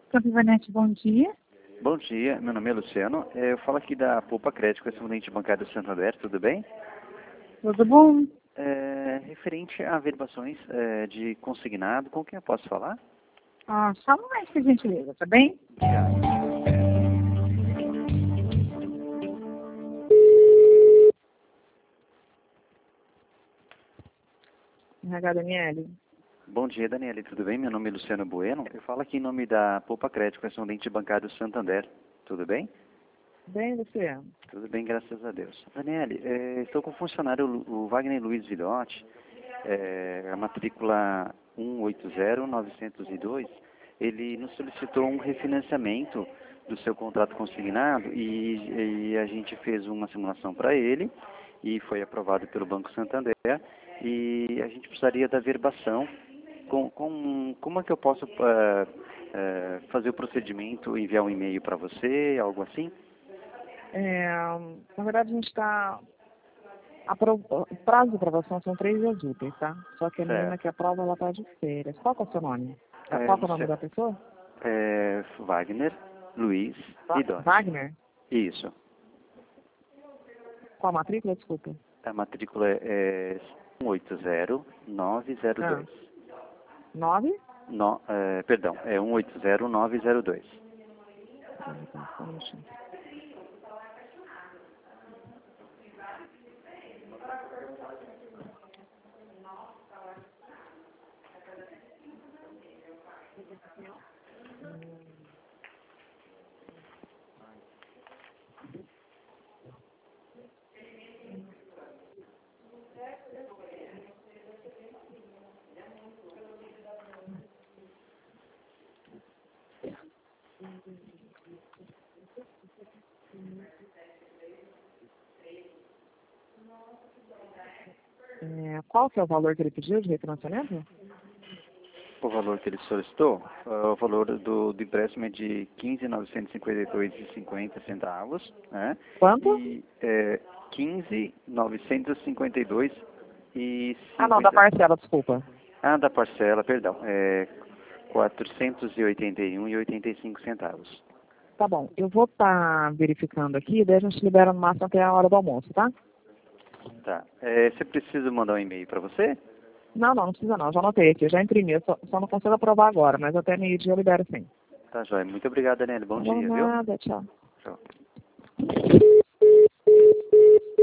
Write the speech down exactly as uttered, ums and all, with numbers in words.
Campivanete, bom dia. Bom dia, meu nome é Luciano. É, Eu falo aqui da Poupa Crédito, correspondente bancário do Santander, tudo bem? Tudo bom? É, referente a averbações é, de consignado, com quem eu posso falar? Ah, só um mais, por gentileza, tá bem? Obrigado. R H Daniele. Bom dia, Daniela, tudo bem? Meu nome é Luciano Bueno. Eu falo aqui em nome da Poupa Crédito, correspondente bancário do Santander, tudo bem? Bem, Luciano. Tudo bem, graças a Deus. Daniele, é, estou com o funcionário, Lu- o Wagner Luiz Vidotti, é, a matrícula um oito zero nove zero dois, ele nos solicitou um refinanciamento do seu contrato consignado e, e a gente fez uma simulação para ele e foi aprovado pelo Banco Santander e a gente precisaria da verbação. Com, com, como é que eu posso eh, eh, fazer o procedimento, enviar um e-mail para você, algo assim? É, na verdade, a gente está... O prazo de aprovação são três dias úteis, tá? Só que a menina Certo. que aprova, ela tá de férias. Qual que é o seu nome? É, Qual que é o nome Luciano, da pessoa? é, Wagner Luiz Va- Vidotti. Wagner? Isso. Qual a matrícula? Desculpa. A matrícula é um oito zero nove zero Ah, dois. nove? No, é, perdão, é um oito zero nove zero dois. Só um minutinho. É, qual que é o valor que ele pediu de refinanciamento? O valor que ele solicitou, é o valor do, do empréstimo é de quinze mil novecentos e cinquenta e dois reais e cinquenta centavos, né? Quanto? E é, quinze mil novecentos e cinquenta e dois reais e Ah, não, da cinquenta. parcela, desculpa. Ah, da parcela, perdão, é quatrocentos e oitenta e um reais e oitenta e cinco centavos. Tá bom, eu vou estar verificando aqui, daí a gente libera no máximo até a hora do almoço, tá? Tá. É, você precisa mandar um e-mail para você? Não, não, não precisa não, já anotei aqui, já imprimi, eu só, só não consigo aprovar agora, mas até meio-dia eu libero sim. Tá, joia. Muito obrigado, Daniela. Bom Não, dia, viu? nada, tchau. Tchau.